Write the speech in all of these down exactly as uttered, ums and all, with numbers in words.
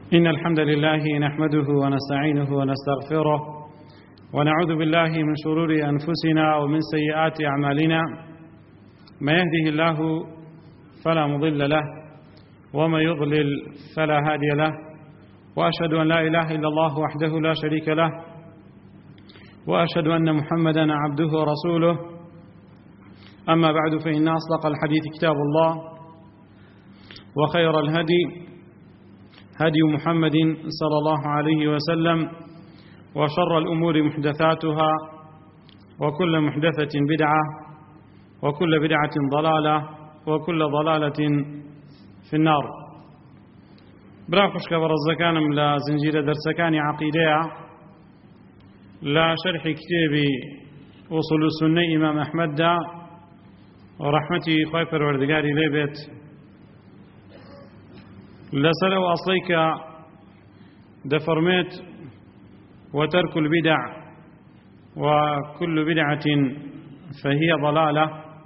إن الحمد لله نحمده ونستعينه ونستغفره ونعوذ بالله من شرور أنفسنا ومن سيئات أعمالنا ما يهده الله فلا مضل له وما يضلل فلا هادي له وأشهد أن لا إله إلا الله وحده لا شريك له وأشهد أن محمدا عبده ورسوله أما بعد فإن أصدق الحديث كتاب الله وخير الهدي هدي محمد صلى الله عليه وسلم وشر الأمور محدثاتها وكل محدثة بدعة وكل بدعة ضلالة وكل ضلالة في النار. براخش كبرزكانم لا زنجير درسكان عقيدة لا شرح كتاب وصول السنة إمام أحمد دا ورحمتي خيفر وردقاري ليبت لسر وأصليك دفرميت وترك البدع وكل بدعة فهي ضلالة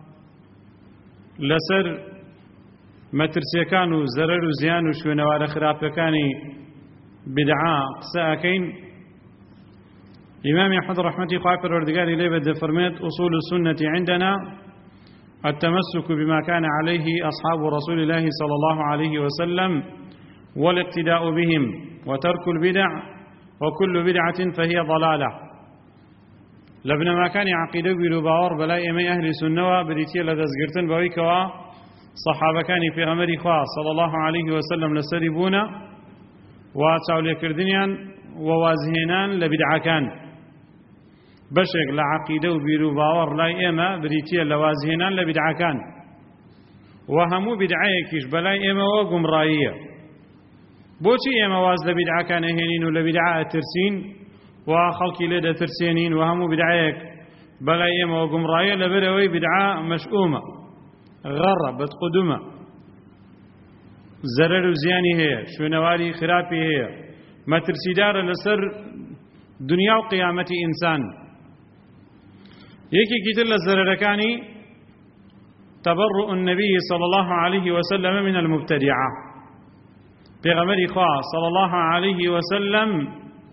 لسر ما ترسيكان زرر زيان وشوينوار خرافكاني بدعاء قساكين إمام أحمد رحمتي خيفر وردقاري ليبت دفرميت أصول السنة عندنا التمسك بما كان عليه أصحاب رسول الله صلى الله عليه وسلم والاقتداء بهم وترك البدع وكل بدعة فهي ضلالة. لبن ما كان عقيدة بلوباور بلاي أمي أهل سنة بريتيا لدزقرتن بويكوا صحابة كان في غمر إخوة صلى الله عليه وسلم لسربون وتعولي كردنيان ووازهنان لبدعة كان بشك لعقيدة وبيرو باور لا إما بريتيا لوازهنان لبدعة كان وهمو بدعيكيش بلاي إما وقم رأيية بوشي إما واز لبدعة كان هنين ولبدعة ترسين وخلقي لدى ترسينين وهمو بدعيك بلاي إما وقم رأيية لبروي بدعة مشؤومة غرة بتقدمة زرر زياني هي شونواري خرابي هي ما ترسيدار لسر دنيا وقيامة إنسان يكي كتل الزرركاني تبرؤ النبي صلى الله عليه وسلم من المبتدعة بغمر إخوة صلى الله عليه وسلم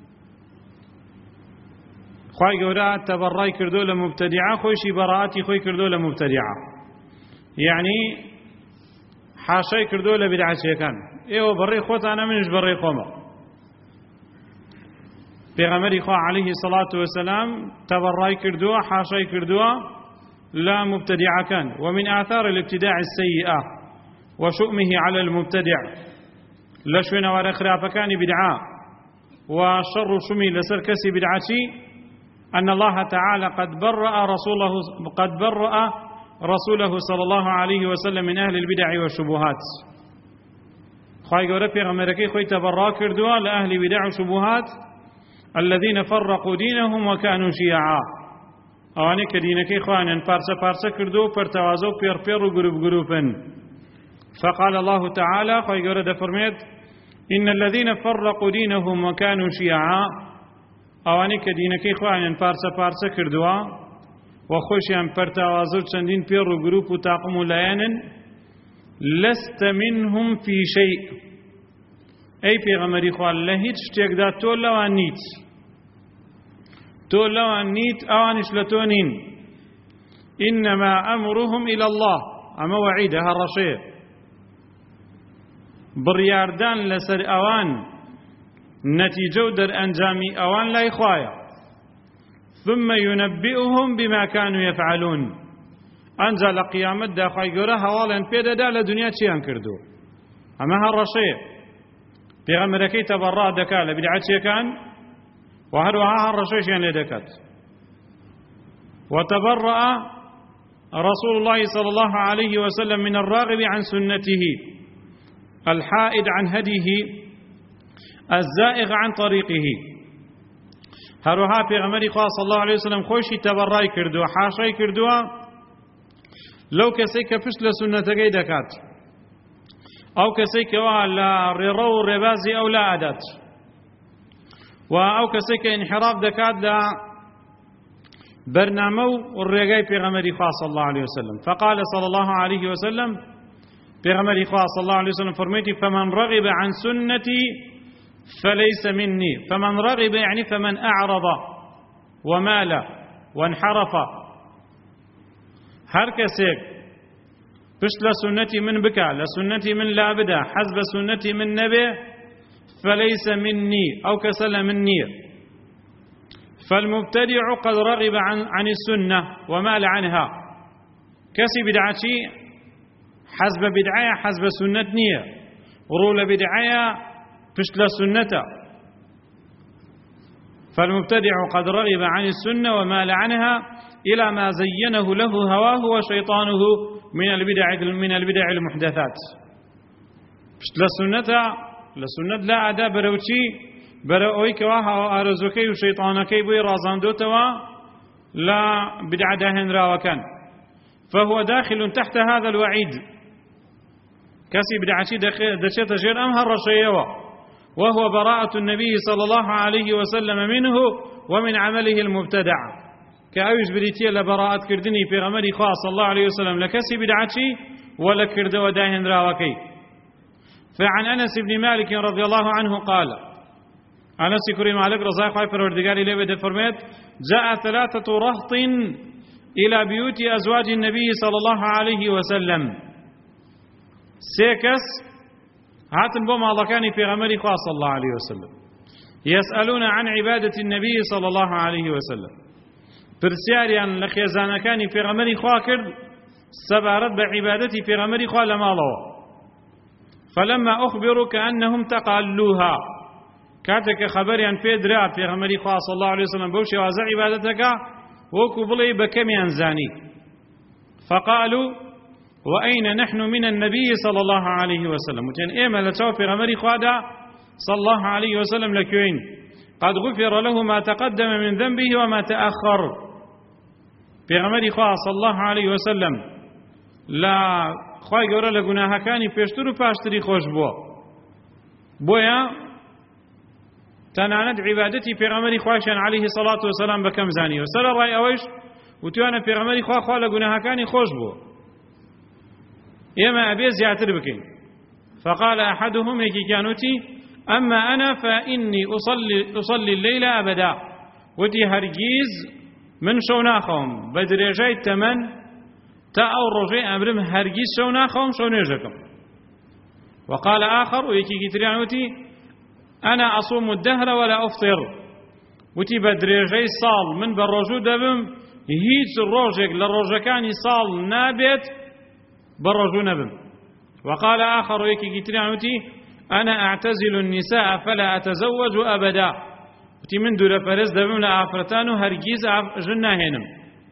خواهي قولا تبرأي كردو لمبتدعة خوشي براءتي خوي كردو لمبتدعة يعني حاشي كردو لبدعة شيكان ايوه بري خوت أنا منش بري خوما پیغمبر خوا عليه الصلاة والسلام تبرأي كردوا حاشي كردوا لا مبتدع كان. ومن آثار الابتداع السيئة وشؤمه على المبتدع لشونا ورخرا فكان بدعاء وشر شمي لسركسي بدعتي أن الله تعالى قد برأ رسوله قد برأ رسوله صلى الله عليه وسلم من أهل البدع والشبهات. خواهي قولة پیغمبركي خوي تبرأ كردوا لأهل بدع وشبهات الذين فرقوا دينهم وكانوا شيعا اواني كدينك اخوانا بارسا بارسا كردو پرتوازو بير بير وغروب غروبن. فقال الله تعالى خوي قرد فرميت إن الذين فرقوا دينهم وكانوا شيعا اواني كدينك اخوانا بارسا بارسا كردوا وخوشيان پرتوازو چندين بير وغروب وتاقم ليانا لست منهم في شيء أي پیغمبری خواه لهیچ شتێک دا تۆ لەوان نیت تۆ لەوان نیت ئەوانش لە تۆ نین إنما أمرهم إلى الله ئەمە وعیدە هەڕەشەیە بڕیاردان لەسەر ئەوان نەتیجە و دەرئەنجامی ئەوان لای خوایە ثم ينبئهم بما كانوا يفعلون ئەنجا لە قیامەتدا خوای گەورە هەواڵیان پێدەدا لە دنیا چیان کردو. ئەمە هەڕەشەیە پیغمبرکی تبرع دکا لبدعت كان وهروها الرشيش يعني دكت. وتبرأ رسول الله صلى الله عليه وسلم من الراغب عن سنته الحائد عن هديه الزائغ عن طريقه. هروها پیغمبری خواه صلى الله عليه وسلم خوشي تبرعي كردوا حاشي كردوا لو كسي كفش لسنتكي دكات أو كسيك ولا ريرو ربازي أو لا أدات وأو كسيك انحراف دكات لا برنامو والرقاي في غمري خاص صلى الله عليه وسلم. فقال صلى الله عليه وسلم في غمري خاص صلى الله عليه وسلم فرميتي فمن رغب عن سنتي فليس مني. فمن رغب يعني فمن أعرض ومال وانحرف، هر کەسێک پشت لە سنەتی من بکە، لە سنەتی من لا بدە، حەز بە سنەتی من نەبێ، فليس مني، ئەو کەسە لە من نییە. فالمبتدع قد رغب عن, عن السنة ومال عنها. كسي بدعتي حسب بدعية حسب سنة نية، ورول بدعية فشل سنة. فالمبتدع قد رغب عن السنة ومال عنها إلى ما زينه له هواه وشيطانه من البدع من البدع المحدثات. فشل سنة لسنة لا أداء بروتي برأوي كواها أرزوكي وشيطانكي بوي رازاندوتوا لا بدع داهن راوكان، فهو داخل تحت هذا الوعيد. كسي بدعتي دشيت جير أمهر رشيوة، وهو براءة النبي صلى الله عليه وسلم منه ومن عمله المبتدع. كأويش بريتي لبراءة كردني في غمري خاص صلى الله عليه وسلم لكسي بدعتي ولا كرد وداهن راوكي. فعن أنس بن مالك رضي الله عنه قال: أنس كريم مالك رضي الله فروردقاري ليه بده فرميت: جاء ثلاثة رهط إلى بيوت أزواج النبي صلى الله عليه وسلم. سيكس هاتن بوم الله كان في غمري خاص صلى الله عليه وسلم، يسألون عن عبادة النبي صلى الله عليه وسلم. برسياريا لخيزان كان في غمري خاكر سبارت بعبادتي في غمري خا لما الله. فلما أخبروا كأنهم تقالوها، كاتك خبريا في درا في غمري خا صلى الله عليه وسلم بوشي وازع عبادتك وكو بلي بكم ينزاني. فقالوا: وأين نحن من النبي صلى الله عليه وسلم؟ وتين إيما لتشوف في غمري خوادا صلى الله عليه وسلم لكوين قد غفر له ما تقدم من ذنبه وما تأخر. في غمري خوا صلى الله عليه وسلم لا خواهي قولا لقناها كاني فيشتروا فاشتري خوش بوا بويا تناند عبادتي في غمري خواشا عليه الصلاة والسلام بكم زاني وسأل الرأي أويش وتوانا في غمري خوا خوا لقناها كاني خوش بوا إما أبي زياتر بكين. فقال أحدهم يكي كانوتي: أما أنا فإني أصلي, أصلي الليل أبدا، ودي هرجيز من شوناخهم بدرجة تمن تا أو رجاء أمرم هرجيز شوناخهم شونيجكم. وقال آخر ويكي كتريانوتي: أنا أصوم الدهر ولا أفطر، وتي بدرجة صال من بالرجو دبم هيت الروجك للرجكاني صال نابت برجو نبم. وقال آخر يكي كتريانوتي: أنا أعتزل النساء فلا أتزوج أبدا، وتي من دور فرز دبم لآفرتان هرجيز جناهنم.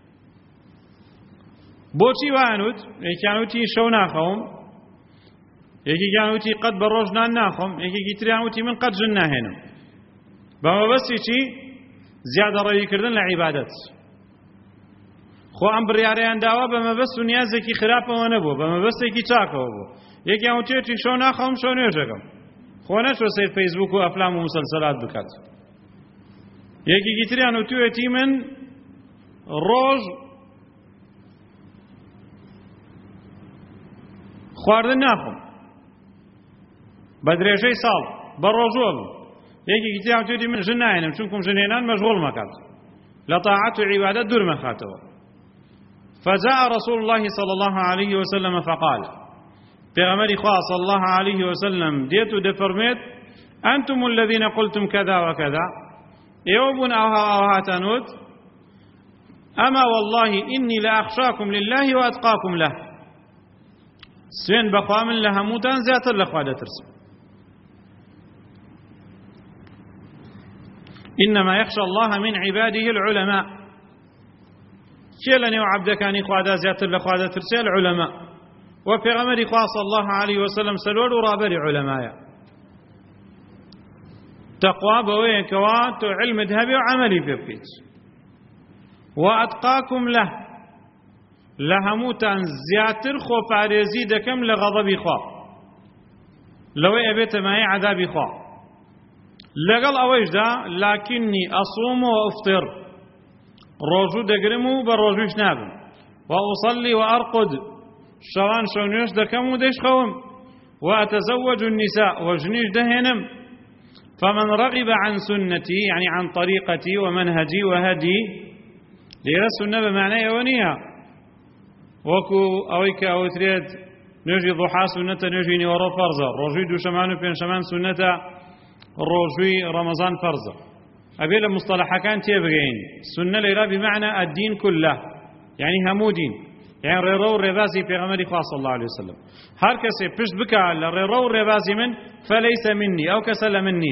بوشي وانوت يكيانوتي شو ناخهم، يكي كانوتي قد برجنا ناخهم، يكي كتريانوتي من قد جناهنم. بما بس يشي زيادة رأي كردن لعبادات. خو ام بریاریان داوا بما بس نیازێکی خراپەوە نەبوو، بەمە بەستێکی چاکەوە بوو. یەکیان وتێتی شەو ناخەوم شەو نوێژەکەم، خۆ نەچۆ سەیر فەیسبوک و ئەفلام و مسلسلات بکات. یەکێکی تریان وتوێتی من ڕۆژ خواردن ناخۆم بە درێژەی ساڵ بە ڕۆژوە بوو. یەکێکی تریان وتێتی من ژن ناهێنم چونکم ژنێنان مەشغوڵ مەکات، لە تاعەت و عیبادەت دوور مەخاتەوە. فجاء رسول الله صلى الله عليه وسلم فقال: پیغمبر خدا صلى الله عليه وسلم ديتو دفرميت: أنتم الذين قلتم كذا وكذا، يوبون أوها أوهاتانوت، أما والله إني لأخشاكم لله وأتقاكم له. سوين بخوام لها موتان زياتر لخوادة ترسم. إنما يخشى الله من عباده العلماء. كيلني وعبدكاني خوادا زياتر لخوادا ترسل العلماء. وفي غمر خاص الله عليه وسلم سلول ورابر علماء. تقوى بوين كوات علم ذهبي وعملي في بكيت. وأتقاكم له لهموتان زياتر خو فارزي دكم لغضب خوا، لو أبيت معي عذاب خوا. لقل أويش دا لكني أصوم وأفطر، روجو دقرمو بروجوش نابم، وأصلي وأرقد، شوان شونيش دكم وديش خوم، وأتزوج النساء وجنيش دهنم، فمن رغب عن سنتي يعني عن طريقتي ومنهجي وهدي ليرى السنة بمعنى ونية وكو أويك أو تريد نجي ضحى سنة نجي نورو فرزة رجوي دو شمان وبين شمان سنة رجوي رمضان فرزة أبي المصطلح كان تيبغين سنة ليرى بمعنى الدين كله يعني همو دين يعني ريرو الربازي في غمري صلى الله عليه وسلم هر كسي پشت بكا لريرو الربازي من فليس مني أو كسل مني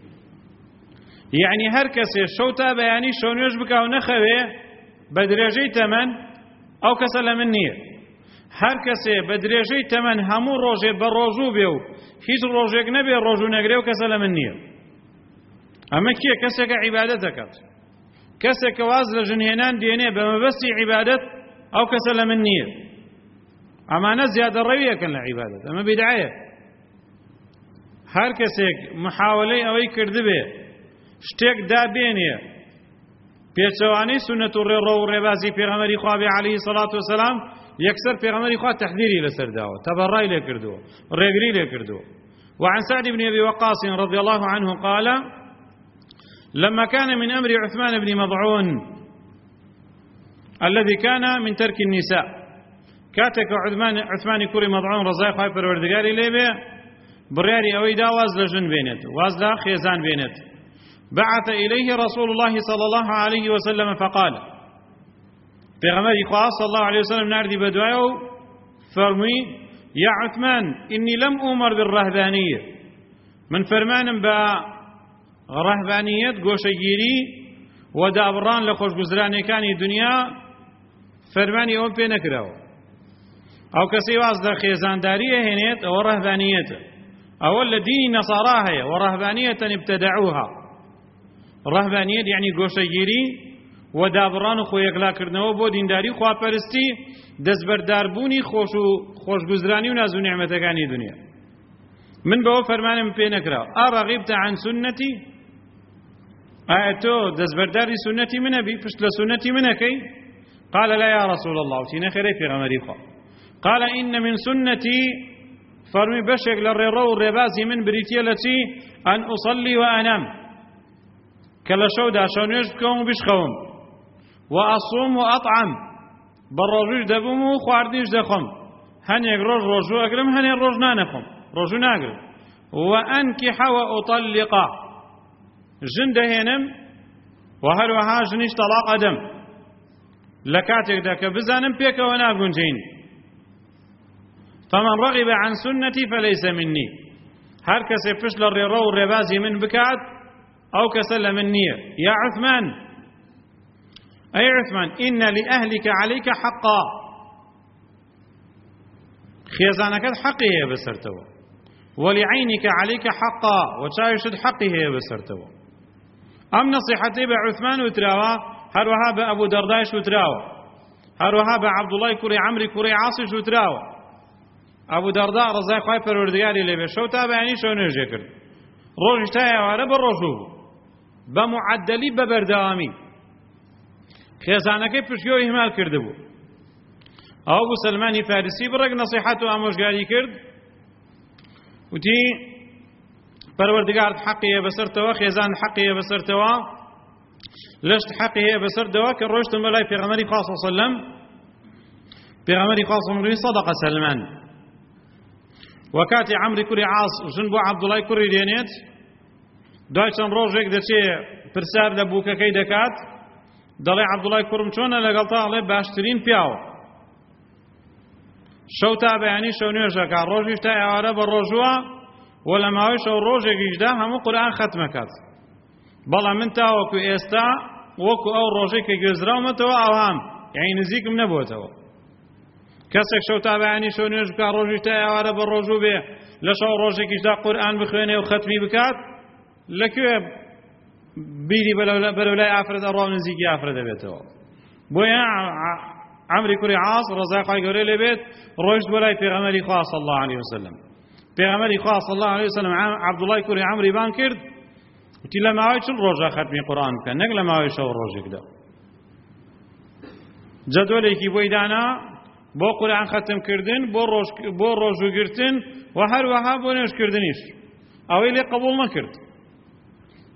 يعني هر كسي شوتا بياني شون يجبكا ونخوي بدرجي تمن أو كسل مني هر كسي بدرجي تمن همو روجي بروجو بيو هيج روجيك نبي روجو نقري وكسل مني أما كي كسك عبادتك كسك وازل جنينان ديني بمبسي عبادت أو كسل من نية أما نزياد الروية كان لعبادة أما بدعية هر كسيك محاولي أو يكردبه شتيك دابينية بيتشواني سنة الرو الربازي في غمري خوابي عليه الصلاة والسلام يكسر في غمري خواب تحذيري لسر داوة تبرأي لكردوه الرقري لكردوه وعن سعد بن أبي وقاص رضي الله عنه قال لما كان من أمر عثمان بن مضعون الذي كان من ترك النساء كاتك عثمان عثمان كوري مضعون رضاي خايف الوردقاري ليبه برياري أويدا وازل جن بينت وازل خيزان بينت بعث إليه رسول الله صلى الله عليه وسلم فقال في غمري خاص صلى الله عليه وسلم ناردي بدوايو فرمي يا عثمان إني لم أمر بالرهبانية من فرمان با رهبانية قوشيري ودابران لخوش گزرانی كاني دنيا فرماني أول بي نكراو أو كسي واصدر خيزاندارية هنيت أو رهبانية أو الذين نصاراها ورهبانية ابتدعوها رهبانية يعني قوشيري ودابران خو يقلا كرنو بو دينداري خو پرستی دزبرداربوني خوش خوش گزرانی و نازو نعمتگانی دنیا من بو فرمانم بي نكراو أرغبت عن سنتي آياتو دزبرداري سنتي من أبي فشت لسنتي من أكي قال لا يا رسول الله وتينا خيري في غمريقا قال إن من سنتي فرمي بشك للريرو الربازي من بريتي التي أن أصلي وأنام كلا شودا شون يشبكهم بشخهم وأصوم وأطعم بالرجوج دبومو خوارديش دخم هن يقروج رجو أقرم هن يروج نانخم رجو ناقرم وأنكح وأطلق جن دهينم وهل وها جنيش طلاق دم لكاتك داك بزانم بيك ونابون جين فمن رغب عن سنتي فليس مني هر كسي فشل الريرو الربازي من بكات أو كسل مني يا عثمان أي عثمان إن لأهلك عليك حقا خيزانك حقه بسرتو ولعينك عليك حقا وشايشد حقه بسرتو أم نصيحتي بعثمان وتراوى هروها بأبو درداش وتراوى هروها بعبد الله كوري عمري كوري عاصي وتراوى أبو درداء رضاي خواهي پروردگاري لبه شو تابعني شو نرجع کرد روش تايا واره بروشو بمعدلي ببردامي خيزانكي پشيو إهمال کرده بو أبو سلماني فارسي برق نصيحته أموشگاري کرد وتي پروردگار حقه بسرتوا خيزان حقه بسرتوا لشت حقه بسرتوا كروشت ملاي پیغمبري خاص صلى الله عليه وسلم پیغمبري خاص من صدق سلمان وكاتي عمرو كوري عاص جنبو عبد الله كوري دينيت دويشن روجك دشي پرسار لبوكا كي دكات دلي عبد الله كورم چونه لغلطا علي باشترين بياو شو تابعني شو نيوجك روجي تا اعاره بالرجوع ولا ما هوش روجك يجدا همو قران ختمه كات بلا من تا وكو استا وكو او روجك جزراومتو او هم يعني نزيك من نبوتو كسك شو تابعني شو نيوجك روجي تا اعاره بالرجوع به لشو روجك يجدا قران بخوينه وختمي بكات لكو بيدي بلا بلا افرد الرو نزيك افرد بيتو بويا عمري كوري عاص رزاق يقول لي بيت روجت ولا في غمري خاص صلى الله عليه وسلم في غمري خاص صلى الله عليه وسلم عبد الله كوري عمري بانكر قلت له ما هيش الروجا ختمي قران كان نقل ما هيش الروجك ده جدولي كي بويدانا بو قران ختم كردن بو روج بو روجو گرتن و هر وها بو نش كردنيش او اللي قبول ما كرد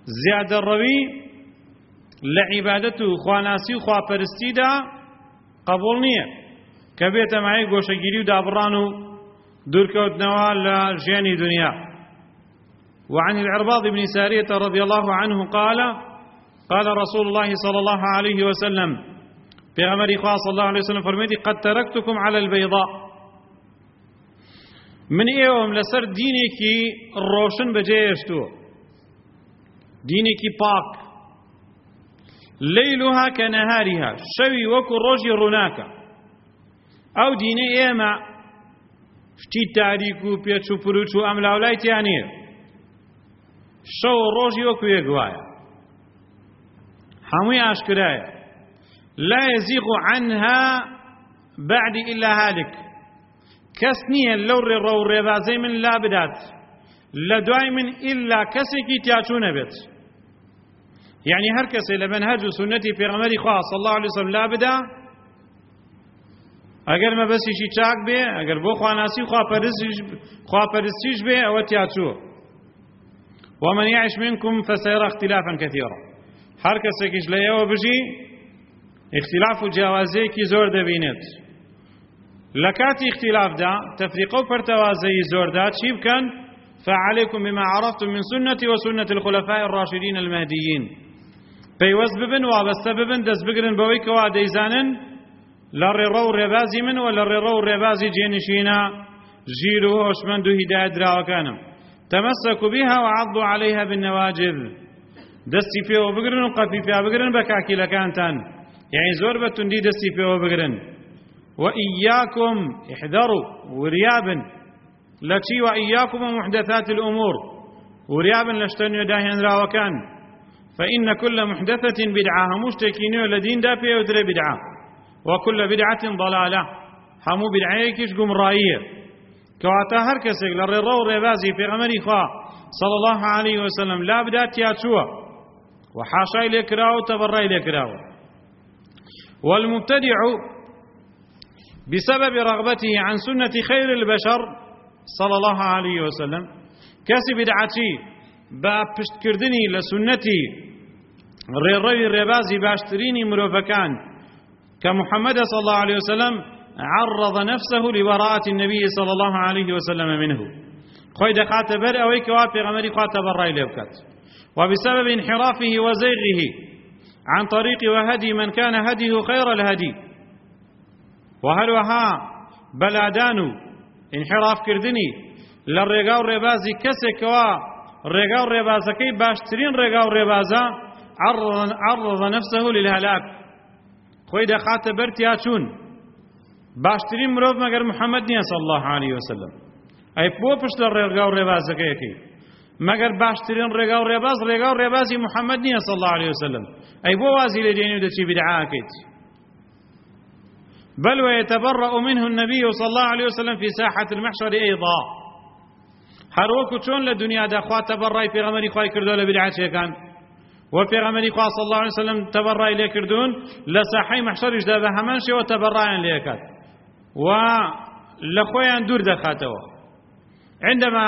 زیادە ڕەوی لە عیبادەت و خواناسی و خواپەرستیدا قبول نییە کە بێتە مای گۆشەگیری و دابڕان و دوورکەوتنەوە لە ژیانی دنیا. وعن العرباض بن سارية رضي الله عنه قال قال رسول الله صلى الله عليه وسلم پیغمبر خدا صلى الله عليه وسلم فرميتي قد تركتكم على البيضاء من ايوم لسر دينيكي روشن بجيشتو دينيكي باك ليلها كنهارها شوي وكو روجي رناكا او ديني ايما شتي تاريكو بيتشو پروچو املاولاي تيانيه شو روجي وكو يقوايا هموي اشكرايا لا يزيغ عنها بعد إلا هالك كسنيا لو رو ربازي من لا بدات لدواي من إلا كسكي تياتون بيت يعني هر كسي لمنهج سنتي في غمري خواه صلى الله عليه وسلم لا بدا اگر ما بس شي چاك بي اگر بو خواناسي خواه پرستيش بي او تياتو ومن يعش منكم فسيرى اختلافا كثيرا هر كسكيش ليو بجي اختلاف و جیاوازەیەکی زۆر دەبینێت لە کاتی اختلافدا تەفریقە و پەرتەوازەی زۆردا چی بکەن؟ فعليكم بما عرفتم من سنتي وسنة الخلفاء الراشدين المهديين پەیوەست ببن وابەستە ببن دەست بگرن بەوەی کەوا دەیزانن لە ڕێڕە و ڕێبازی من و لە ڕێڕە و ڕێبازی جێنشینە ژیر و هۆشمەند و هیدایەت دراوەکانم تەمەسەکوا بها وعضوا عليها بالنواجذ دەستی پێوە بگرن و قەفی پیا بگرن بە کاکیلەکانتان يعني زور بتندي دستي في وبقرن وإياكم احذروا وريابا لتي وإياكم ومحدثات الأمور وريابا لشتن يداهن راوكان فإن كل محدثة بدعة مشتكين الذين دافع ودري بدعة وكل بدعة ضلالة همو بدعيكش قمرائية كواتا هركسك للرو ربازي في غمري خوا صلى الله عليه وسلم لا بدات ياتشوا وحاشا إليك راو تبرا إليك راو والمبتدع بسبب رغبته عن سنة خير البشر صلى الله عليه وسلم كسي بدعتي بابشت كردني لسنتي ريروي الربازي باشتريني مروفكان كمحمد صلى الله عليه وسلم عرض نفسه لبراءة النبي صلى الله عليه وسلم منه خوي دخات بر اويك وافي غمري خات براي لبكت وبسبب انحرافه وزيغه عن طريق وهدي من كان هديه خير الهدي وهل وها بلادانو انحراف كردني للرقاو الربازي كسكوا الرقاو الربازكي باشترين رقاو الربازا عرض, عرض نفسه للهلاك خوي دخات برتياتون باشترين مروف مگر محمد نيا صلى الله عليه وسلم اي بوبش للرقاو الربازكي مگر باشترين رقاو رباز رقاو ربازي محمد نيا صلى الله عليه وسلم أي بو وازي لديني ودتي بدعاكت بل ويتبرأ منه النبي صلى الله عليه وسلم في ساحة المحشر أيضا هروكو چون لدنيا دخوا تبرأي في غمري خواهي كردو لبدعاتي كان وفي غمري خواه صلى الله عليه وسلم تبرأي ليكردون لساحي محشر اجدا بهمانشي وتبرأي ليكات ولخويا دور دخاتوا عندما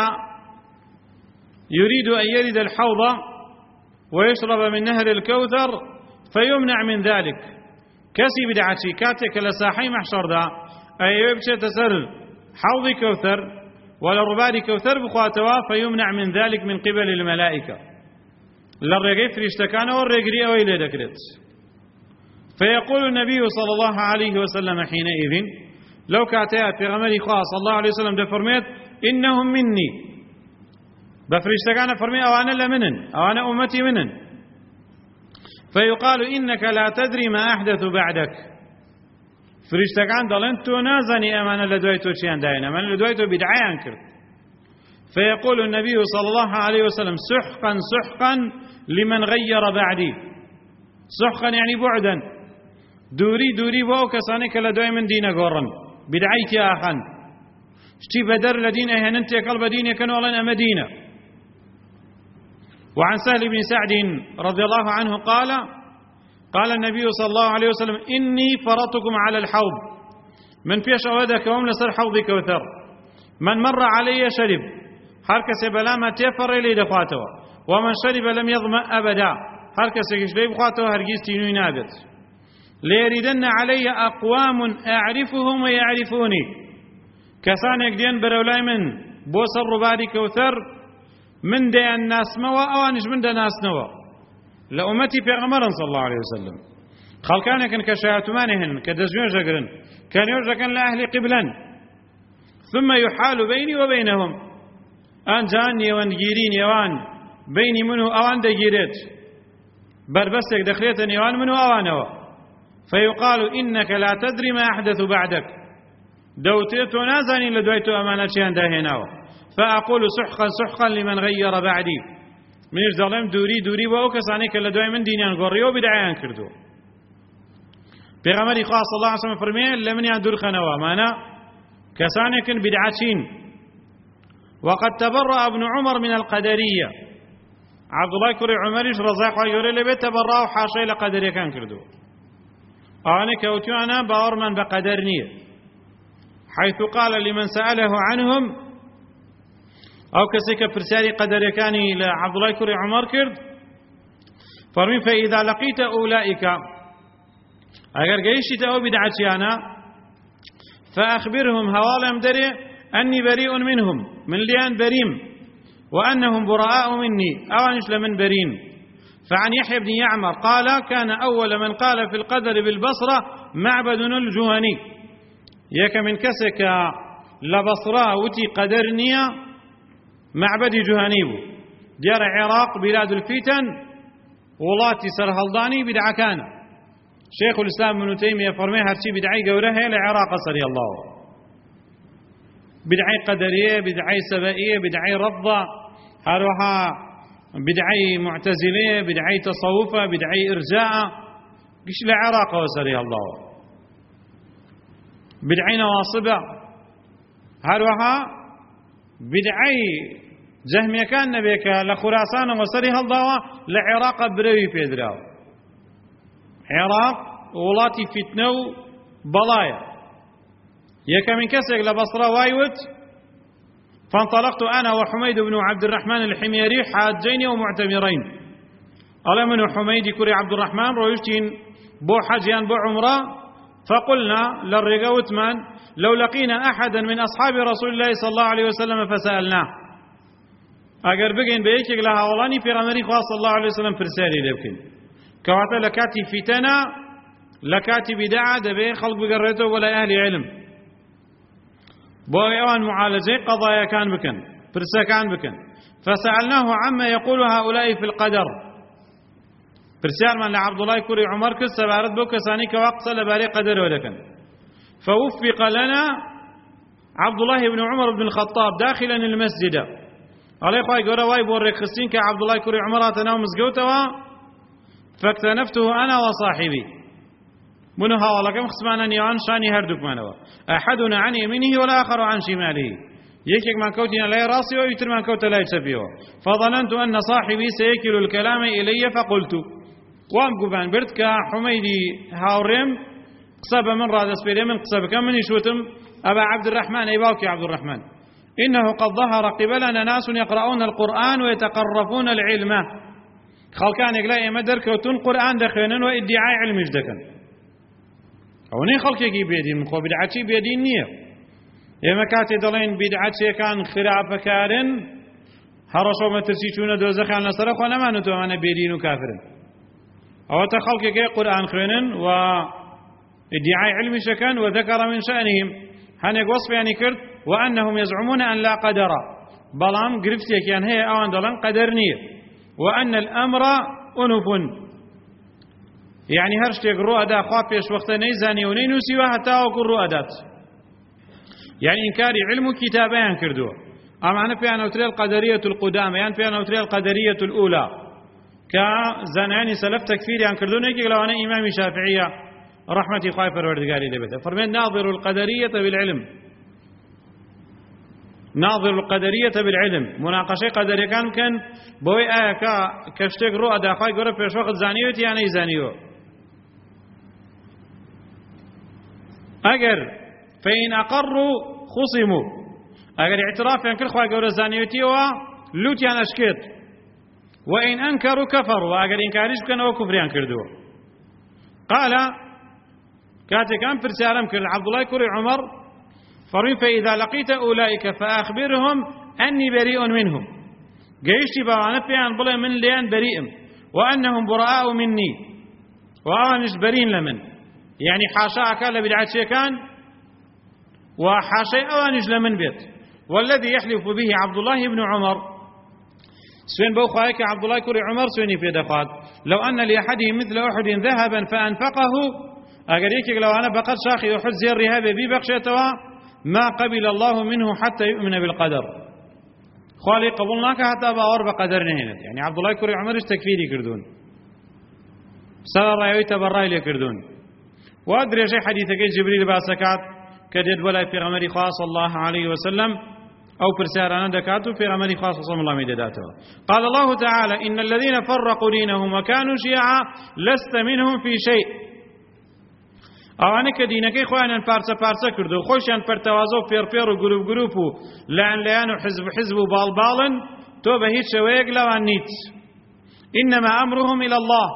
يريد أن يرد الحوض ويشرب من نهر الكوثر فيمنع من ذلك كسي بدعتي كاتك لساحي محشر دا أي يبشي تسر حوض كوثر ولا رباد كوثر بخواتوا فيمنع من ذلك من قبل الملائكة للرقي فريشتكان والرقري وإلى ذكرت فيقول النبي صلى الله عليه وسلم حينئذ لو كاتيات في غمري خاص صلى الله عليه وسلم دفرميت إنهم مني بفريشتكان فرمي أو أنا لمنن أو أنا أمتي منن فيقال إنك لا تدري ما أحدث بعدك فريشتكان دلن تو نازني أمانا لدويتو شيئا داينا أمانا لدويتو بدعيان كرت فيقول النبي صلى الله عليه وسلم سحقا سحقا لمن غير بعدي سحقا يعني بعدا دوري دوري بو كسانك لدوي من دين قرن بدعيك يا أخان اشتي بدر لدين أهننتي قلب ديني كانوا لنا مدينة. وعن سهل بن سعد رضي الله عنه قال قال النبي صلى الله عليه وسلم إني فرطكم على الحوض من فيش أودك وهم لسر حوض كوثر من مر علي شرب هركس بلا ما تفر لي دخاته ومن شرب لم يظمأ أبدا هر کەسێکیش لێی بخواتەوە هەرگیز تینووی نابێت ليردن علي أقوام أعرفهم ويعرفوني كسانك دين برولای من بۆ سەر ڕووباری کەوتەر من دەیان ناسمەوە ئەوانش من دەناسنەوە لە ئومەتی پێغەمبەرن صلی الله عليه وسلم خەڵکانێکن کە شایەتومانی هەن کە دەستنوێژەگرن کە نوێژەکەن لە ئەهلی قیبلەن ثم يحال بيني وبينهم ئەنجا نێوەندگیری نێوان بینی من و ئەوان دەگیرێت بربەستێک دەخرێتە نێوان من و ئەوانەوە فيقال إنك لا تدري ما أحدث بعدك دوتێت تۆ نازانی لە دوای تۆ ئەمانە چیان داهێناوە فأقول سحقا سحقا لمن غير بعدي منیش دەڵێم دووری دووری بۆ ئەو کەسانەی کە لە دوای من دینیان گۆڕیەوە بدعیان کردووە پێغەمبەری خوا صلی الله علیه وسلم فەرمێ لە منیان دوور خەنەوە ئەمانە کەسانێکن بدعەچین وقد تبرأ ابن عمر من القدرية عبد الله كري عمريش رضي الله عنه لبيت تبرأ وحاشي لقدرية كان كردو أنا كوتوانا باور من بقدر نية حيث قال لمن سأله عنهم أو كسيك برسالي قدرية كان لعبد الله كري عمر كرد فرمين فإذا لقيت أولئك أجر جيشت أو بدعتيانا فأخبرهم هوالهم دري أني بريء منهم من ليان بريم وأنهم براء مني أو أنش لمن بريم فعن يحيى بن يعمر قال كان أول من قال في القدر بالبصرة معبد الجهني يك من كسك لبصرة وتي قدرنيا معبد جهنيب ديار العراق بلاد الفتن ولاتي سرهلداني بدعكان شيخ الإسلام ابن تيمية فرمي هرشي بدعي قوله العراق صلي الله بدعي قدرية بدعي سبائية بدعي رفضة هروها بدعي معتزلية بدعي تصوفة بدعي إرجاء قش العراق وصلي الله بدعي نواصبة هروها بدعي جهمية كان نبيك لخراسان وصلي الله لعراق بروي في دراو عراق ولاتي فتنو بلايا يك من كسر لبصرة وايوت فانطلقت أنا وحميد بن عبد الرحمن الحميري حاجين ومعتمرين ألا من حميد كري عبد الرحمن رويشتين بو حجيان بو عمره فقلنا للرقاوتمان لو لقينا أحدا من أصحاب رسول الله صلى الله عليه وسلم فسألناه أقر بقين بيكيك لها ولاني في غمري خواص صلى الله عليه وسلم فرسالي لبكين كواتا لكاتي فتنة لكاتي بدعة دبي خلق بقريته ولا أهل علم بوغيوان معالجة قضايا كان بكن فرسا كان بكن فسألناه عما يقول هؤلاء في القدر فرسال من لعبد الله كوري عمر كس سبارت بو كساني كوقت لباري قدر ولكن فوفق لنا عبد الله بن عمر بن الخطاب داخلا المسجد عليه خواهي قرأ واي بوريك خسين كعبد الله كوري عمر تناو مزقوتوا فاكتنفته أنا وصاحبي منها ولكم خصمانا نيوان شاني هردوك مانوا أحدنا عن يمينه والآخر عن شماله يكيك من كوتنا لا راسي ويتر من كوت لا يتسفيه فظننت أن صاحبي سيكل الكلام إلي فقلت وام قبان برد كحميدي هاوريم قصب من راد اسبيري من قصب كم من يشوتم أبا عبد الرحمن أي باوكي عبد الرحمن إنه قد ظهر قبلنا ناس يقرؤون القرآن ويتقرفون العلم خلقان يقلائي مدر كوتون قرآن دخينن وإدعاء علم جدكن أو ني خلقي بيدين مخو بدعتي بيدين نية إما كاتي دلين بدعتي كان خلاف كارن هرشوا ما ترسيشون دوزخ عن نصرخ ونما نتو أنا بيدين وكافرن أو تخلقي كي قرآن خينن وإدعاء علم شكن وذكر من شأنهم هنك وصف يعني كرت وأنهم يزعمون أن لا قدر بلام قرفتي كان هي أوان دلين قدر نية وأن الأمر أنف يعني هرشتك رؤدا خافيش وقت نيزاني ونينوسي وحتى وكل رؤدات يعني إنكاري علم كتابين كردوه أما أنا في أنا أتري القدرية القدامى يعني في أنا أتري القدرية الأولى كزناني سلف تكفيري عن كردون يجي لو أنا إمام شافعية رحمتي خايفة وردقاري لبته فرمين ناظر القدرية بالعلم ناظر القدرية بالعلم مناقشة قدرية كان كان بوي آية كا كشتك رؤدا خاي قرب في وقت زانيوتي يعني زانيو أجر فإن أقروا خصموا أجر اعتراف يعني كل خواهي قولة زانيوتي ولوتي أنا أشكت وإن أنكروا كفروا وأجر إنكارش كان أو كفريان كردوا. قال كاتك أم فرسالم كرد عبد الله كري عمر فرمي فإذا لقيت أولئك فأخبرهم أني بريء منهم جيشتي بوانا بيان بلا من ليان بريء وأنهم براء مني وأنش برين لمن يعني حاشا أكال بدعات شيكان وحاشا أوانش لمن بيت والذي يحلف به عبد الله بن عمر سوين بوخايك عبد الله كري عمر سويني في دخات لو أن لأحدهم مثل أحد ذهبا فأنفقه أقريك لو أنا بقد شاخي أحد زير رهابي بي بقشتها ما قبل الله منه حتى يؤمن بالقدر خالي قبولناك حتى باور بقدر نهينت يعني عبد الله كري عمر تكفيري كردون سر رأيوي تبرأي لي كردون وأدري شيء حديثك جبريل باسكات كدد ولا في غمري خاص الله عليه وسلم أو برسارانا دكاتو في غمري خاص صلى الله عليه وسلم قال الله تعالى إن الذين فرقوا دينهم وكانوا شيعا لست منهم في شيء ئەوانە کە دینەکەی خۆیان پارچە پارچە کردو و خۆشیان پەرتەوازە و پێڕپێڕ و گروپ گروپ و لایەن لایەن و حزب حزب و باڵباڵن تۆ بە هیچ شێوەیەک لەوان نیت ئینەما ئەمرهم إلى الله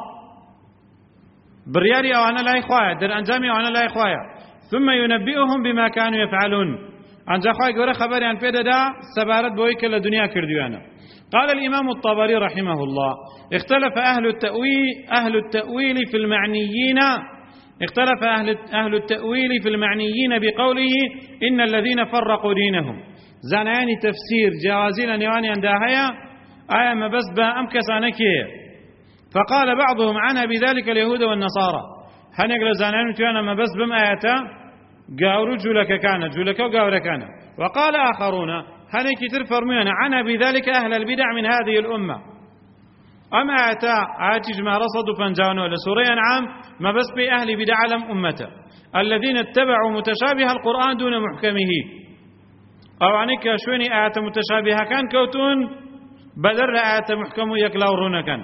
بڕیاری ئەوانە لای خوایە دەرئەنجامی ئەوانە لای خوایە ثم ينبئهم بما كانوا يفعلون ئەنجا خوای گەورە خەبەریان پێ دەدا سەبارەت بەوەی کە لە دنیا کردویانە. قال الإمام الطبري رحمه الله اختلف أهل التأويل أهل التأويل في المعنيين اختلف أهل أهل التأويل في المعنيين بقوله إن الذين فرقوا دينهم زنان تفسير جوازين نيواني انداهيا آية ما بس بأم كسانكيه فقال بعضهم عنها بذلك اليهود والنصارى هنقل زنان تيوانا ما بس بم آياتا قاورو جولك كان جولك وقاور كان. وقال آخرون هنك ترفرمون عنها بذلك أهل البدع من هذه الأمة أما آتا آتي جما رصدوا فانجانوا لسورة أنعام ما بس بأهل بدع لم أمته الذين اتبعوا متشابه القرآن دون محكمه أو عنك شويني آتا متشابه كان كوتون بدر آتا محكم يكلاورون كان.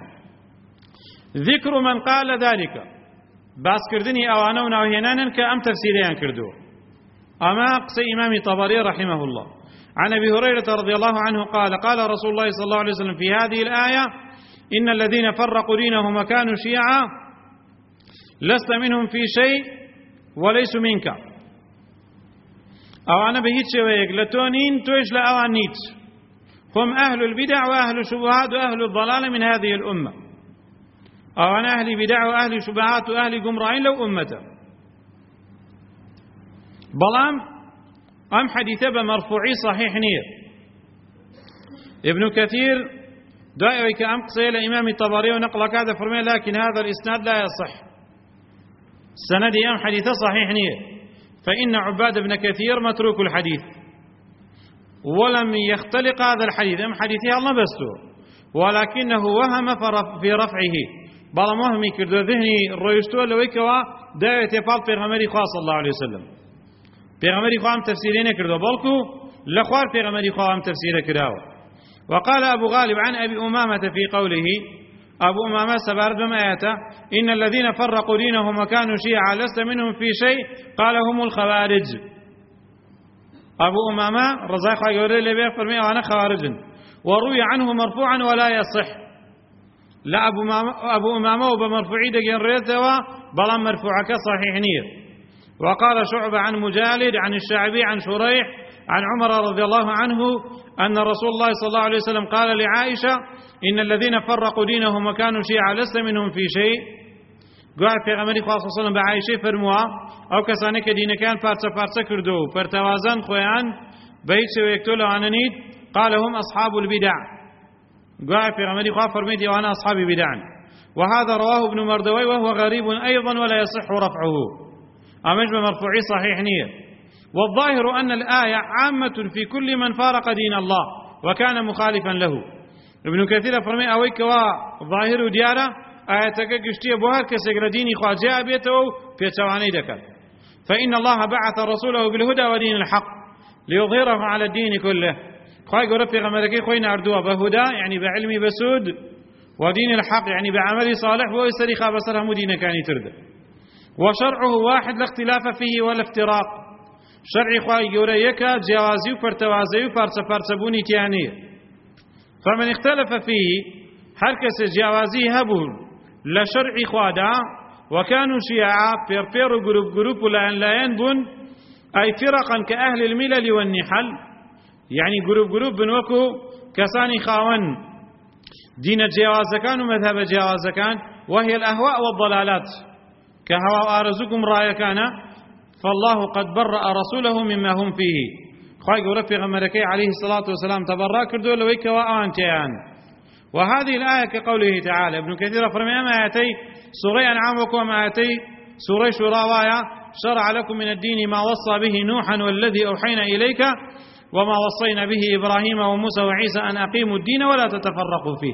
ذكر من قال ذلك باس كردني أوانونا وهنانا كأم تفسيريان كردو أما قصي إمام طبري رحمه الله عن أبي هريرة رضي الله عنه قال قال رسول الله صلى الله عليه وسلم في هذه الآية إن الذين فرقوا دينهم وكانوا شيعا لست منهم في شيء وليسوا منك أو أنا بهيت شويك لتونين تويش لأوان نيت هم أهل البدع وأهل الشبهات وأهل الضلال من هذه الأمة أو أنا أهل بدع وأهل شبهات وأهل قمرين لو أمته بلام أم حديثة بمرفوعي صحيح نير ابن كثير دائما كأم قصي الإمام الطبري ونقل هذا فرمي لكن هذا الإسناد لا يصح سند أم حديثة صحيح نير فإن عباد بن كثير متروك الحديث ولم يختلق هذا الحديث أم حديثه الله بسته ولكنه وهم في رفعه بلا مهمي كردو ذهني الرئيستو لويكوا دائما يفعل في غمري خاص الله عليه وسلم في غمري خام تفسيرين كردو بلكو لخوار في غمري خام تفسير كراو. وقال أبو غالب عن أبي أمامة في قوله أبو أمامة سبارد بمآياته إن الذين فرقوا دينهم وكانوا شيعا لست منهم في شيء قال هم الخوارج. أبو أمامة رزاق يقول لي بيه فرمي وأنا خوارج وروي عنه مرفوعا ولا يصح لا أبو أمامة أبو أمامة وبمرفوعي دقين ريتوا بلا مرفوعك صحيح نير. وقال شعبة عن مجالد عن الشعبي عن شريح عن عمر رضي الله عنه أن رسول الله صلى الله عليه وسلم قال لعائشة إن الذين فرقوا دينهم وكانوا شيعا لست منهم في شيء. قال في غمري خاصة صلى الله عليه وسلم بعائشة فرموا أو كسانك دين كان فارسة فارسة كردو فارتوازن خويان بيت ويكتول عنانيد قال هم أصحاب البدع. قال في غمري خاصة فرميتي وأنا أصحاب بدع. وهذا رواه ابن مردوي وهو غريب أيضا ولا يصح رفعه أمج بمرفوعي صحيح نير. والظاهر أن الآية عامة في كل من فارق دين الله وكان مخالفا له. ابن كثير فرمي أويك وظاهر ديارة آياتك قشتية بوهر كسقر ديني خواجاء بيته في تواني دكال فإن الله بعث رسوله بالهدى ودين الحق ليظهره على الدين كله. خواهي قرب في غمركي خوينا أردوها بهدى يعني بعلم بسود ودين الحق يعني بعمل صالح ويسري خابصرها مدينة كان ترد. وشرعه واحد لا اختلاف فيه ولا افتراق. شرعي خواهي يوريك جوازي وفرتوازي وفرس فرسبوني تيانية. فمن اختلف فيه هر کس جیاوازی هبو لشرع خوادا وكانوا شيعا بير بير جروب جروب ولا لاين بون أي فرقا كأهل الملل والنحل يعني جروب جروب بنوكو كساني خاون دين الجواز كان ومذهب الجواز كان وهي الأهواء والضلالات كهواء أرزقكم رأي كان فالله قد برأ رسوله مما هم فيه خاي قول في غمركي عليه الصلاة والسلام تبرأ كردو لويك وآنتيان. وهذه الآية كقوله تعالى ابن كثير فرمي أما آياتي سورة أنعام وكما آياتي سورة شراوايا شرع لكم من الدين ما وصى به نوحا والذي أوحينا إليك وما وصينا به إبراهيم وموسى وعيسى أن أقيموا الدين ولا تتفرقوا فيه.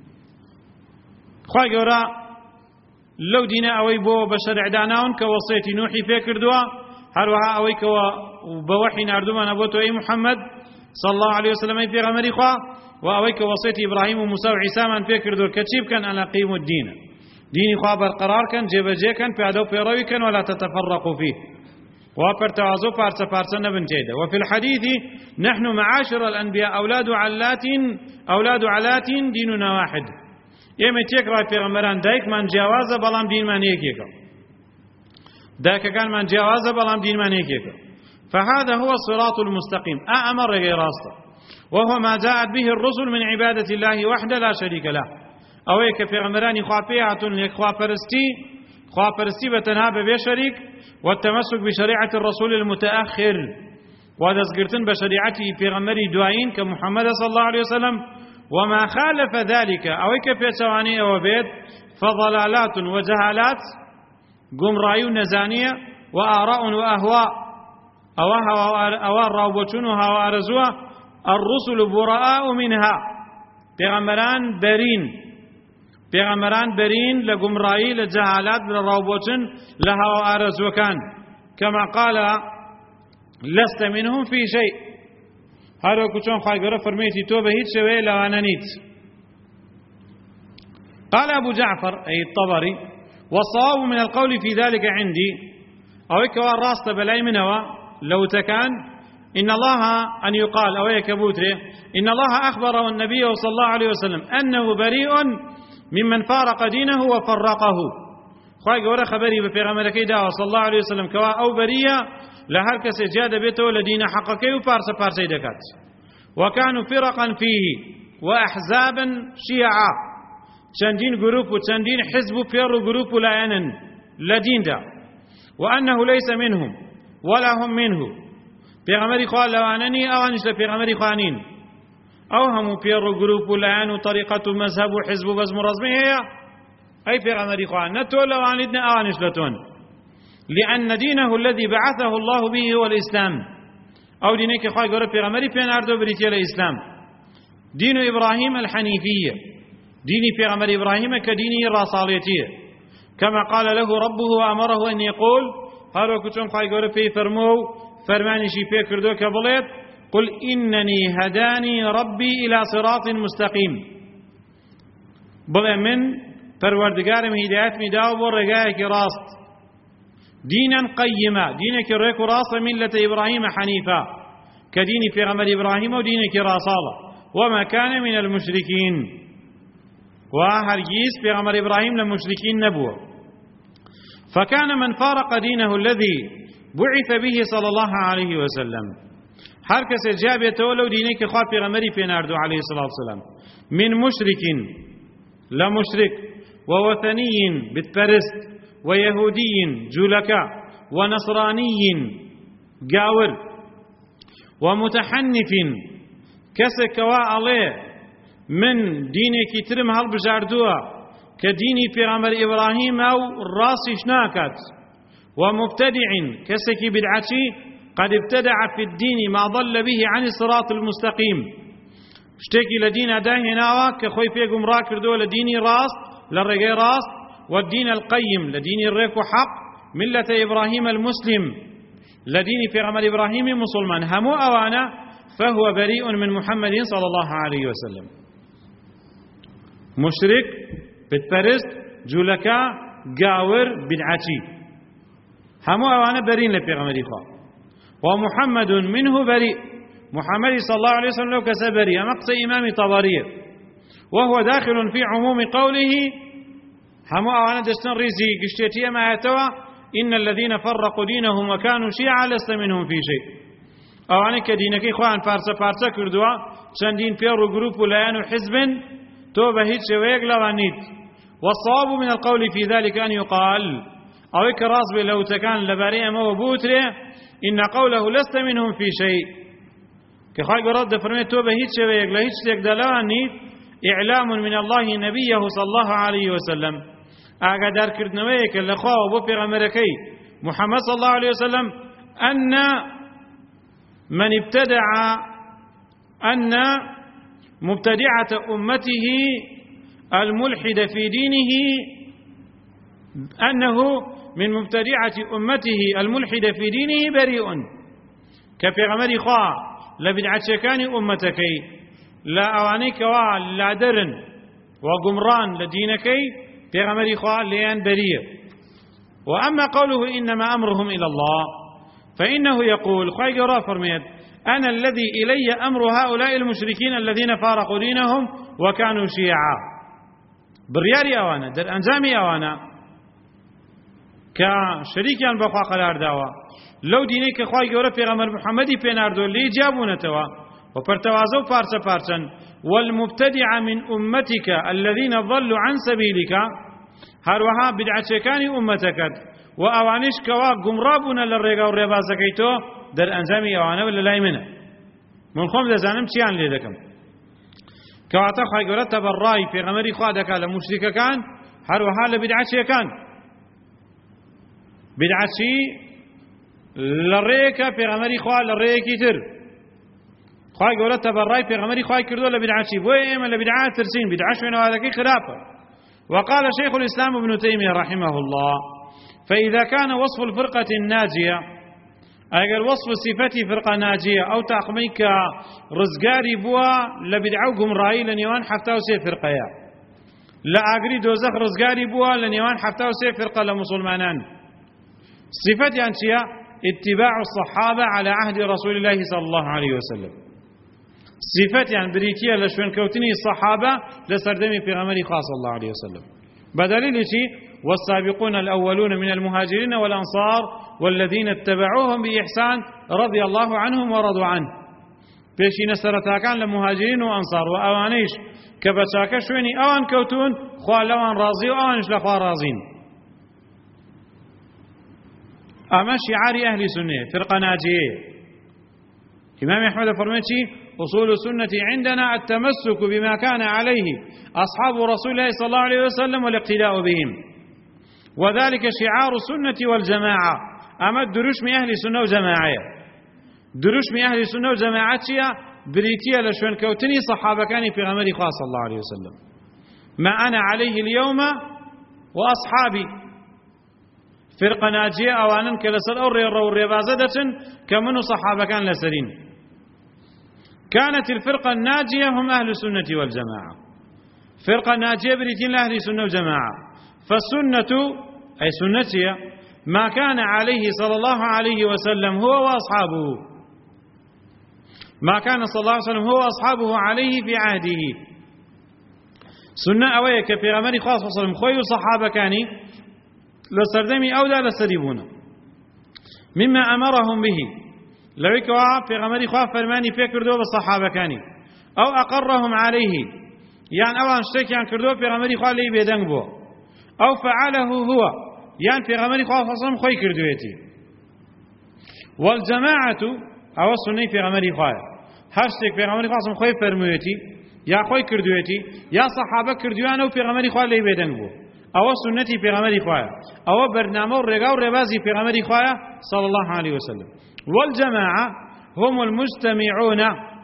خواهي قورا لو دينا أوي بو بشرع داناون كوصيتي نوحي فكر دوا هروها أوي كو بوحي ناردوما نبوتو أي محمد صلى الله عليه وسلم في غمري خواه وأوي كوصيتي إبراهيم وموسى وعيسى من فكر دوا كتشيب كان أن أقيموا الدين ديني خواه برقرار كان جيب جي كان بيادو بيروي كان ولا تتفرقوا فيه وابر توازو فارسة فارسة نبن جيدة. وفي الحديث نحن معاشر الأنبياء أولاد علات أولاد علات ديننا واحد يمي تيكرا في غمران دايك من جوازة بلام دين من يكيكا دايك كان من جوازة بلام دين من يكيكا. فهذا هو الصراط المستقيم أأمر غير راسته وهو ما جاءت به الرسل من عبادة الله وحده لا شريك له أويك في غمران خافية لإخوة فرستي خوا فرستي بتنها بشريك والتمسك بشريعة الرسول المتأخر ودزقرتن بشريعته في غمري دعين كمحمد صلى الله عليه وسلم وما خالف ذلك أويك في سواني أو بيت فضلالات وجهالات قمراي نزانية وآراء وأهواء أوار راوبتونها وأرزوها الرسل براء منها پیغمبران برين پیغمبران برين لقمراي لجهالات لراوبتن لها وأرزوكان كما قال لست منهم في شيء هذا كتشون خايقرا فرميتي توبه هيت شوي لوانا نيت. قال أبو جعفر أي الطبري والصواب من القول في ذلك عندي أو يكوى الراس بلاي منوا لو تكان إن الله أن يقال أو يكبوتره إن الله أخبر النبي صلى الله عليه وسلم أنه بريء ممن فارق دينه وفرقه خايقرا خبري بفيغمركي دعوة صلى الله عليه وسلم كوا أو بريء لهر کس جاد بيته لدين حقكي وبارس بارسي دكات وكانوا فرقا فيه وأحزابا شيعا چندين جروب وچندين حزب بيرو جروب لا ينن لدين دا وأنه ليس منهم ولا هم منه بيغمري خواه لوانني أو أنش لبيغمري خوانين أو هم بيرو جروب لا ين وطريقة مذهب وحزب بزم رزمي هي أي بيغمري خوان نتو لوانيدنا أو أنش لتون لأن دينه الذي بعثه الله به هو الإسلام أو دينك خواهي قرب في غمري في ناردو بريتي الإسلام دين إبراهيم الحنيفية ديني في غمر إبراهيم كدينه الراساليتية كما قال له ربه وأمره أن يقول هارو كتون خواهي قرب في فرمو فرماني شي في كردو كبليت قل إنني هداني ربي إلى صراط مستقيم بل من فروردقار هدايات مداوب ورقائك راست دينا قيما دينك ريك راس ملة إبراهيم حنيفا كدين في غمر إبراهيم ودينك راسالة وما كان من المشركين وهرجيس في غمر إبراهيم للمشركين نبوة. فكان من فارق دينه الذي بعث به صلى الله عليه وسلم حركة جاب يتولو دينك خاف في غمر في ناردو عليه الصلاة والسلام من مشرك لمشرك ووثني بتبرست ويهودي جولكا ونصراني قاور ومتحنف كسكوا عليه من دينك ترم هالبجاردوها كديني في غمر إبراهيم أو راسي شناكات ومبتدع كسكي بدعتي قد ابتدع في الدين ما ضل به عن الصراط المستقيم اشتكي لدين داهناوا كخوي فيكم راكر دول لديني راس للرقي راس والدين القيم لدين الريك حق ملة إبراهيم المسلم لدين في غمر إبراهيم مسلمان همو أوانا فهو بريء من محمد صلى الله عليه وسلم. مشرك بتبرست جولكا قاور بدعتي همو أوانا بريء لبيغمر إخوة ومحمد منه بريء محمد صلى الله عليه وسلم لو كسبري مقصى إمام طبري وهو داخل في عموم قوله هم أوانا دستن ريزي قشتيتي ما يتوى إن الذين فرقوا دينهم وكانوا شيعا لست منهم في شيء أوانا كدينك إخوان فارسة فارسة كردوا شندين بيرو جروب وليان حزب توبة هيتش ويقلوانيت والصواب من القول في ذلك أن يقال أو إكراز لو تكان لبارئ موبوتري إن قوله لست منهم في شيء كخاي رد فرمي توبة هيتش ويقلا هيتش تقدلوانيت إعلام من الله نبيه صلى الله عليه وسلم أقدر كردنويك الأخوة وبو بيغمركي محمد صلى الله عليه وسلم أن من ابتدع أن مبتدعة أمته الملحد في دينه أنه من مبتدعة أمته الملحد في دينه بريء كبيغمر خوا لبدعة شكان أمتكي لا أوانيك لا درن وقمران لدينكي بيغمر خوا ليان بريء. وأما قوله إنما أمرهم إلى الله فإنه يقول خواهي قرأ فرميت أنا الذي إلي أمر هؤلاء المشركين الذين فارقوا دينهم وكانوا شيعا برياري أوانا در أنزامي أوانا كشريكيان بخوا قرار داوا لو دينيك خواهي قرأ بيغمر محمدي بيناردو اللي جابونتوا وبرتوازو بارسا بارسا والمبتدع من أمتك الذين ضلوا عن سبيلك هروها بدعة كان أمتك وأوانش كوا قمرابنا للرقا والربازكيتو در أنزامي أوانا ولا لا يمنع من خم دزانم تيان ليدكم كواتا خواهي قرأ تبراي في غمري خوادك لمشرك كان هروها لبدعة كان بدعة للرقا في غمري خواد للرقا تر خواهي قولت تبراي في غمري خواهي كردو لبدعاتي بوي إما لبدعات ترسين بدعاش من هذا كي خلافة. وقال شيخ الإسلام ابن تيمية رحمه الله فإذا كان وصف الفرقة الناجية أقل وصف صفتي فرقة ناجية أو تأقميك رزقاري بوا لبدعوكم رأي لنيوان حفتاو سي فرقيا لا أقري دوزخ رزقاري بوا لنيوان حفتاو سي فرقة لمسلمانان صفتي أنشياء اتباع الصحابة على عهد رسول الله صلى الله عليه وسلم صفات يعني بريتيا لشون كوتني الصحابة لسردمي في غمري خاص الله عليه وسلم بدليل شيء والسابقون الأولون من المهاجرين والأنصار والذين اتبعوهم بإحسان رضي الله عنهم ورضوا عنه بيشي نسرتها كان لمهاجرين وأنصار وأوانيش كبتاك شويني أوان كوتون خوال لوان راضي وأوانش لخوال راضين أما شعار أهل سنة فرقة ناجية إمام أحمد فرميتي أصول السنة عندنا التمسك بما كان عليه أصحاب رسول الله صلى الله عليه وسلم والاقتداء بهم وذلك شعار السنة والجماعة أما الدروش من أهل السنة وجماعة دروش من أهل السنة وجماعة بريتيا لشون كوتني صحابة كان في غمر خاص الله عليه وسلم ما أنا عليه اليوم وأصحابي فرقة ناجية أوانا كلسل أو الربازدة كمن صحابة كان لسرين كانت الفرقة الناجية هم أهل السنة والجماعة فرقة ناجية بريتين لأهل السنة والجماعة فالسنة أي سنتي ما كان عليه صلى الله عليه وسلم هو وأصحابه ما كان صلى الله عليه وسلم هو وأصحابه عليه في عهده سنة أويك في غمري خاص وسلم خوي صحابة كاني لسردمي أو لا لسريبون مما أمرهم به لو كوا في غمري خاف فرماني في كردو بالصحابة كاني أو أقرهم عليه يعني أولا اشتكي عن كردو في غمري خاف لي بيدنگ بو أو فعله هو يعني في غمري خاف أصلا خوي كردويتي والجماعة أو السنة في غمري خاف هاشتك في غمري خاف أصلا خوي فرمويتي يا خوي كردويتي يا صحابة كردوان أو في غمري خاف لي بيدنگ بو أو السنة في غمري خاف أو برنامج رجاو ربازي في غمري خاف صلى الله عليه وسلم. والجماعة هم المجتمعون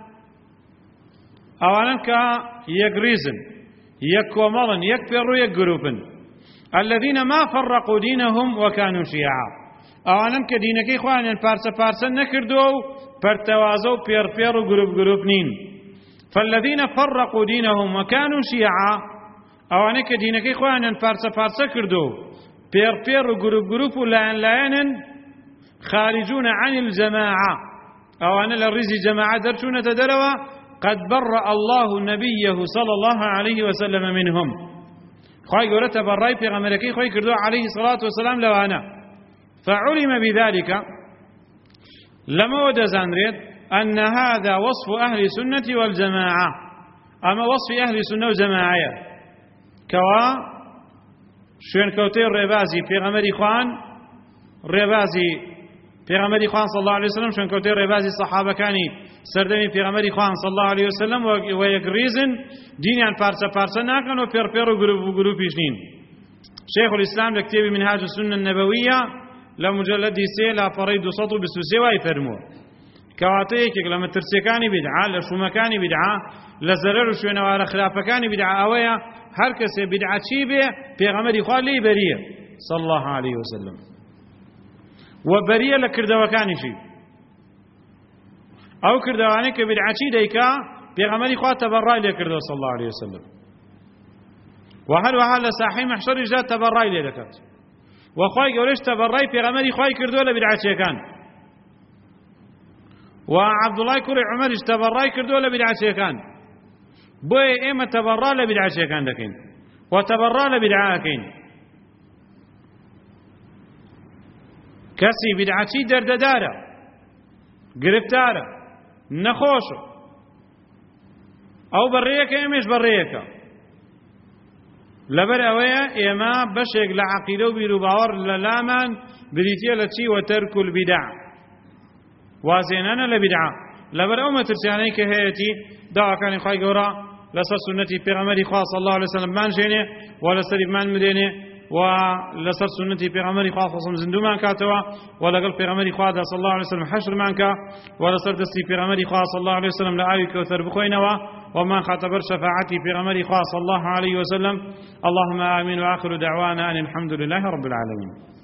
أولا كيقريزن يكوملن يكبروا يقروبن الذين ما فرقوا دينهم وكانوا شيعا أولا كدينك إخوان فارسا فارسا نكردوا فرتوازوا بير بير وقروب قروب نين فالذين فرقوا دينهم وكانوا شيعا أولا كدينك إخوان فارسا فارسا كردوا بير بير وقروب قروب ولان لان خارجون عن الجماعة أو أنا للرزي جماعة درشون تدروا قد برأ الله نبيه صلى الله عليه وسلم منهم خواهي قولت برأي في غمركي خواهي كردو عليه الصلاة والسلام لوانا فعلم بذلك لما ودزان ريد أن هذا وصف أهل السنة والجماعة أما وصف أهل السنة والجماعة كوا شوين كوتي الربازي في غمري خوان ربازي في غمري خوان صلى الله عليه وسلم شوين كوتي الربازي صحابة كاني سردمي في غمري خوان صلى الله عليه وسلم ويقريزن ديني عن فارسة فارسة ناكن وفير فير وقلوب يشنين شيخ الإسلام لكتاب منهاج السنة النبوية لمجلد سي لا فريد سطو بسوسي ويفرمو كواتيك لما ترسيكاني بدعة لشومكاني بدعة لزرر شوينوار خلافكاني بدعة أويا هركس بدعة شيبه في غمري خوان لي بريه صلى الله عليه وسلم وبريه لكردوكاني شي أو كردواني كبدعة شي ديكا في غمري خوان تبرأي لكردو صلى الله عليه وسلم وهل وهل ساحي محشر جاء تبرأي لكت وخواي قولش تبرأي في غمري خواي كردو لبدعة شيكان وعبد الله كوري عمر تبرأي كردو لبدعة شيكان بوي إما تبرأ لبدعة شيكان دكين وتبرأ لبدعة كين كسي بدعة شي درددارة قربتارة نخوش أو بريك إمش بريك لبر أويا إما بشك لعقيدة وبيرو باور للامان بريتيا لتشي وترك البدع وازينانا لبدعة لبر أو ما ترسياني كهيتي دعا كان خواهي قورا لسر سنتي پیغمبری خواه صلى الله عليه وسلم من جيني ولسر من مديني ولسر سنتي پیغمبری خواه خصم زندو من كاتوا ولقل پیغمبری خواه صلى الله عليه وسلم حشر من كا ولسر دستي پیغمبری خواه صلى الله عليه وسلم لآوي كوثر بخوينوا وما خاطبر شفاعتي پیغمبری خواه صلى الله عليه وسلم اللهم آمين وآخر دعوانا أن الحمد لله رب العالمين.